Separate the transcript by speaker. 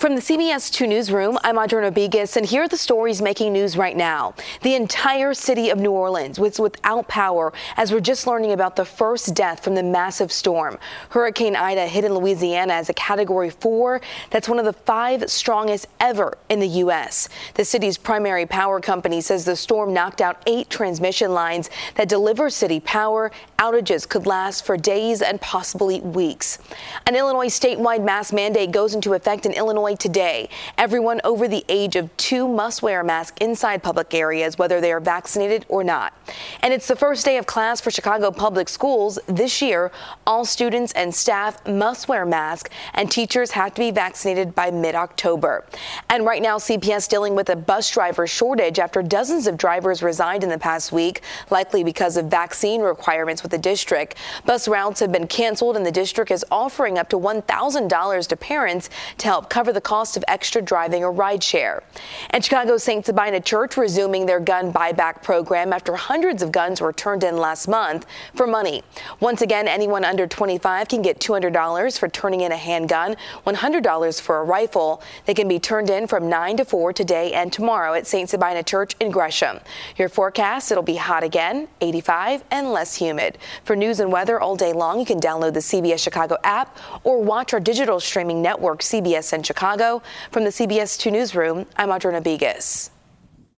Speaker 1: From the CBS 2 newsroom, I'm Audrina Begas, and here are the stories making news right now. The entire city of New Orleans was without power as we're just learning about the first death from the massive storm. Hurricane Ida hit in Louisiana as a Category 4. That's one of the 5 strongest ever in the U.S. The city's primary power company says the storm knocked out 8 transmission lines that deliver city power. Outages could last for days and possibly weeks. An Illinois statewide mask mandate goes into effect in Illinois today. Everyone over the age of 2 must wear a mask inside public areas, whether they are vaccinated or not. And it's the first day of class for Chicago public schools. This year, all students and staff must wear masks, and teachers have to be vaccinated by mid-October. And right now, CPS dealing with a bus driver shortage after dozens of drivers resigned in the past week, likely because of vaccine requirements with the district. Bus routes have been canceled, and the district is offering up to $1,000 to parents to help cover the cost of extra driving or rideshare. And Chicago's St. Sabina Church resuming their gun buyback program after hundreds of guns were turned in last month for money. Once again, anyone under 25 can get $200 for turning in a handgun, $100 for a rifle. They can be turned in from 9 to 4 today and tomorrow at St. Sabina Church in Gresham. Your forecast, it'll be hot again, 85 and less humid. For news and weather all day long, you can download the CBS Chicago app or watch our digital streaming network, CBS in Chicago. From the CBS 2 newsroom, I'm Audrina Begas.